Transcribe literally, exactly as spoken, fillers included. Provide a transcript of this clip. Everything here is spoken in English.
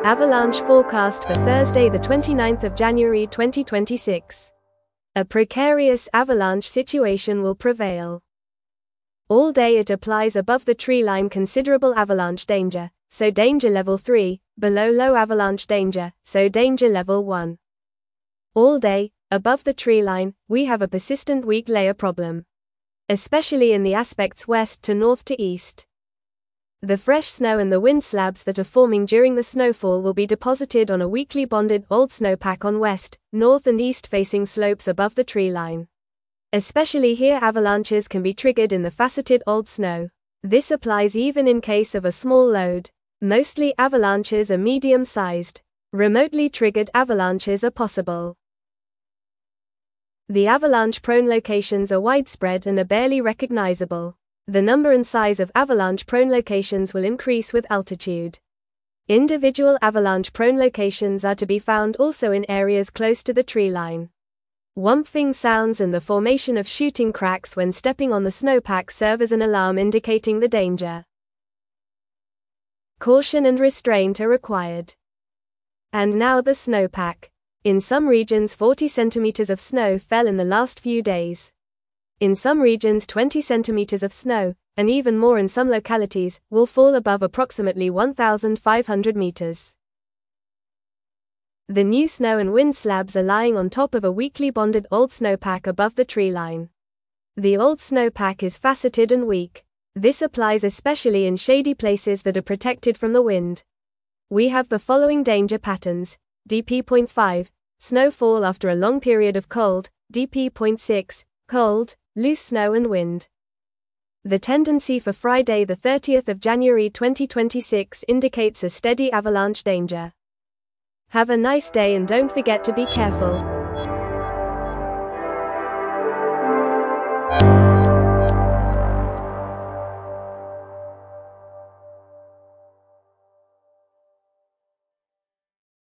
Avalanche forecast for Thursday the twenty-ninth of January twenty twenty-six. A precarious avalanche situation will prevail. All day it applies above the tree line considerable avalanche danger, so danger level three, below low avalanche danger, so danger level one. All day, above the tree line, we have a persistent weak layer problem. Especially in the aspects west to north to east. The fresh snow and the wind slabs that are forming during the snowfall will be deposited on a weakly bonded old snowpack on west, north and east facing slopes above the tree line. Especially here avalanches can be triggered in the faceted old snow. This applies even in case of a small load. Mostly avalanches are medium-sized. Remotely triggered avalanches are possible. The avalanche-prone locations are widespread and are barely recognizable. The number and size of avalanche-prone locations will increase with altitude. Individual avalanche-prone locations are to be found also in areas close to the tree line. Whomping sounds and the formation of shooting cracks when stepping on the snowpack serve as an alarm indicating the danger. Caution and restraint are required. And now the snowpack. In some regions forty centimeters of snow fell in the last few days. In some regions twenty centimeters of snow, and even more in some localities, will fall above approximately one thousand five hundred meters. The new snow and wind slabs are lying on top of a weakly bonded old snowpack above the tree line. The old snowpack is faceted and weak. This applies especially in shady places that are protected from the wind. We have the following danger patterns: D P zero point five, snowfall after a long period of cold; D P zero point six, cold, loose snow and wind. The tendency for Friday the thirtieth of January twenty twenty-six indicates a steady avalanche danger. Have a nice day and don't forget to be careful.